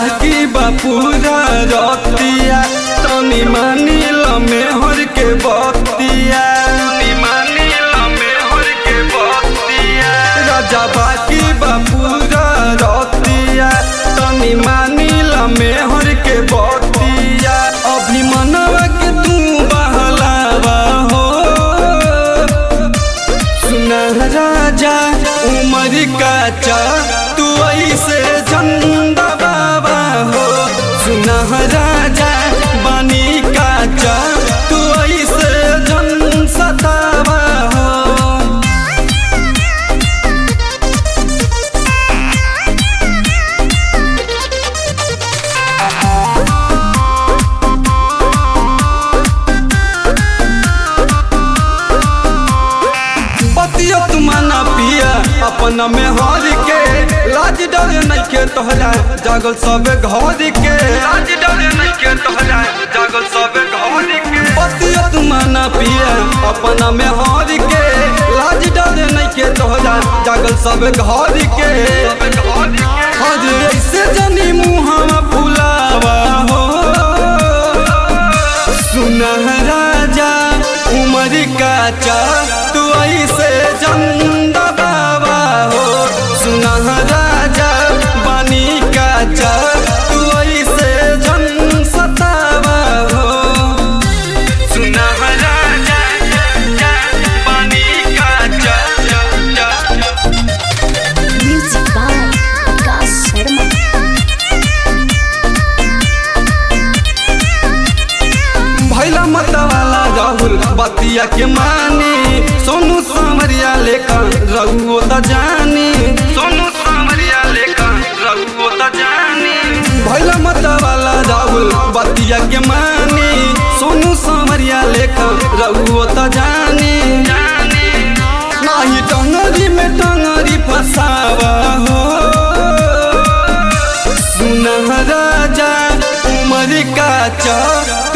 बाकी बापूरा रतिया तनी मानिल मेहर के बतिया राजा बाकी बापूरा रतिया तनी मानिल मेहर के बतिया अभी मनवा के तू बहलावा हो सुना राजा उमर काचा तू ऐसे झंडा बाबा हो सुना राजा बानी काचा तू ऐसे झंड सतावा हो बतिया तुमाना पिया अपना में हार के लाज डर नहीं के तोहरा जागल सब घर के लाज डर नहीं के तोहरा जागल सब घर के बतिया तुमाना पिया अपना में हार के लाज डर नहीं के तोहरा जागल सब घर के हज ऐसे जनी मुहावा फुलावा हो सुना राजा उमर काचा तू ऐसे झंडा बाबा हो सुना राजा बानी काचा तू ऐसे झंड सतावा हो सुना राजा बानी काचा Music by Vikas Sharma. भैला मतवाला राहुल बतिया के मानी सोनू सामरिया लेकर रघुओ त जानी सोनू सामरिया लेकर रघुओ त जानी भैला मतवाला राहुल बतिया के मानी सोनू सामरिया लेकर रघुओ त जानी नाही टंगरी में टंगरी फसावा हो सुना राजा उमर काचा